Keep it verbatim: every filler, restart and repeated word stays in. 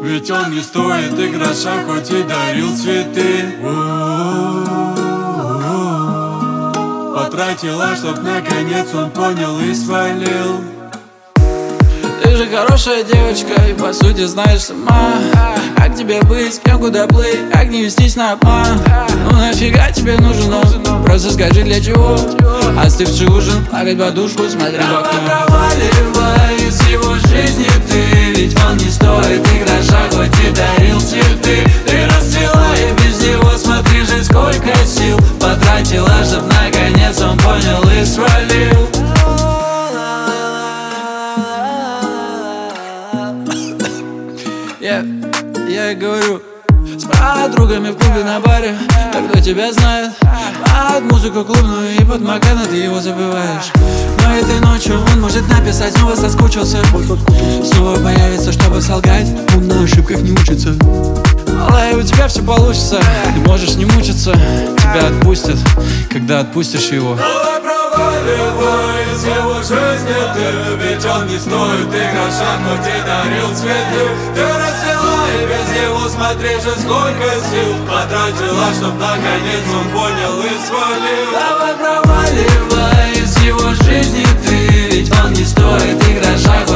Ведь он не стоит и гроша, хоть и дарил цветы. Потратила, чтоб наконец он понял и свалил. Ты же хорошая девочка и по сути знаешь сама, как тебе быть, с кем куда плыть, как не вестись на обман. Ну нафига тебе нужен он? Просто скажи для чего. Остывший ужин, плакать подушку, смотри в окно. Проваливай из его жизни ты, ведь он не стоит и гроша, хоть и дарил цветы. Ты расцвела и без него, смотри же сколько сил потратила, чтоб наконец он понял и свалил. Я, я и говорю, с подругами в клубе на баре, так кто тебя знает. Под музыку клубную и под Макана ты его забываешь. Но этой ночью он может написать, снова соскучился. Снова появится, чтобы солгать, он на ошибках не учится. Малая, у тебя все получится, ты можешь не мучиться. Тебя отпустят, когда отпустишь его. Проваливай из его жизни ты, ведь он не стоит и гроша, хоть и дарил цветы. Ты расцвела и без него, смотри же сколько сил потратила, чтоб наконец он понял и свалил. Давай проваливай из его жизни ты, ведь он не стоит и гроша.